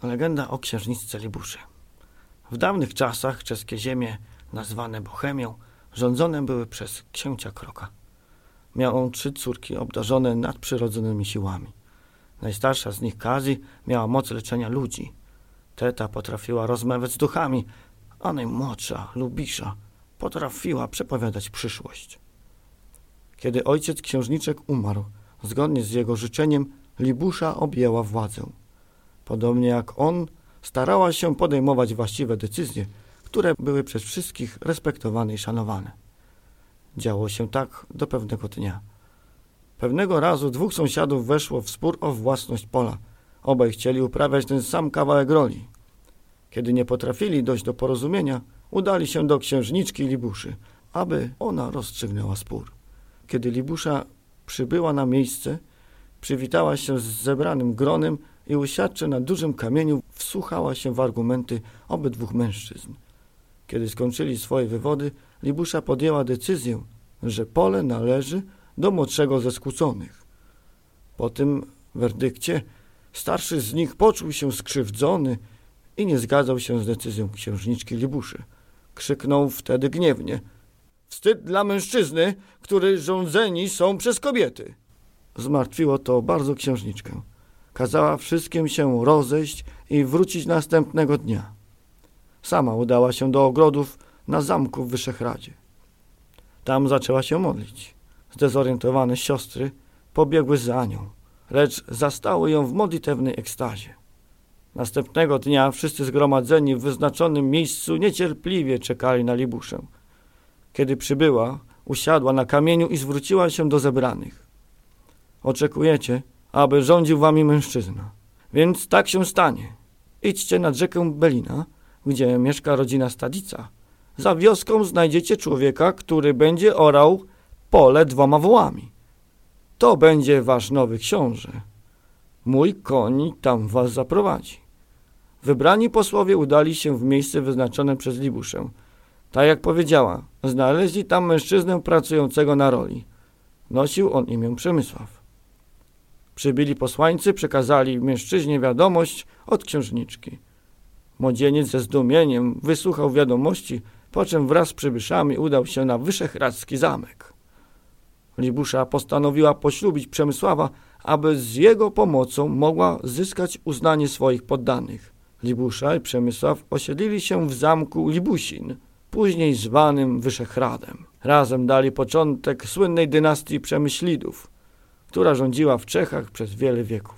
Legenda o księżniczce Libuszy. W dawnych czasach czeskie ziemie, nazwane Bohemią, rządzone były przez księcia Kroka. Miał on 3 córki obdarzone nadprzyrodzonymi siłami. Najstarsza z nich, Kazi, miała moc leczenia ludzi. Teta potrafiła rozmawiać z duchami, a najmłodsza, Lubisza, potrafiła przepowiadać przyszłość. Kiedy ojciec księżniczek umarł, zgodnie z jego życzeniem, Libusza objęła władzę. Podobnie jak on, starała się podejmować właściwe decyzje, które były przez wszystkich respektowane i szanowane. Działo się tak do pewnego dnia. Pewnego razu 2 sąsiadów weszło w spór o własność pola. Obaj chcieli uprawiać ten sam kawałek roli. Kiedy nie potrafili dojść do porozumienia, udali się do księżniczki Libuszy, aby ona rozstrzygnęła spór. Kiedy Libusza przybyła na miejsce, przywitała się z zebranym gronem i usiadłszy na dużym kamieniu, wsłuchała się w argumenty obydwu mężczyzn. Kiedy skończyli swoje wywody, Libusza podjęła decyzję, że pole należy do młodszego ze skłóconych. Po tym werdykcie starszy z nich poczuł się skrzywdzony i nie zgadzał się z decyzją księżniczki Libuszy. Krzyknął wtedy gniewnie: „Wstyd dla mężczyzny, który rządzeni są przez kobiety!” Zmartwiło to bardzo księżniczkę. Kazała wszystkim się rozejść i wrócić następnego dnia. Sama udała się do ogrodów na zamku w Wyszehradzie. Tam zaczęła się modlić. Zdezorientowane siostry pobiegły za nią, lecz zastały ją w modlitewnej ekstazie. Następnego dnia wszyscy zgromadzeni w wyznaczonym miejscu niecierpliwie czekali na Libuszę. Kiedy przybyła, usiadła na kamieniu i zwróciła się do zebranych. „Oczekujecie, aby rządził wami mężczyzna. Więc tak się stanie. Idźcie nad rzekę Belina, gdzie mieszka rodzina Stadica. Za wioską znajdziecie człowieka, który będzie orał pole 2 wołami. To będzie wasz nowy książę. Mój koń tam was zaprowadzi.” Wybrani posłowie udali się w miejsce wyznaczone przez Libuszę. Tak jak powiedziała, znaleźli tam mężczyznę pracującego na roli. Nosił on imię Przemysław. Przybyli posłańcy przekazali mężczyźnie wiadomość od księżniczki. Młodzieniec ze zdumieniem wysłuchał wiadomości, po czym wraz z przybyszami udał się na wyszehradzki zamek. Libusza postanowiła poślubić Przemysława, aby z jego pomocą mogła zyskać uznanie swoich poddanych. Libusza i Przemysław osiedlili się w zamku Libusin, później zwanym Wyszehradem. Razem dali początek słynnej dynastii Przemyślidów, która rządziła w Czechach przez wiele wieków.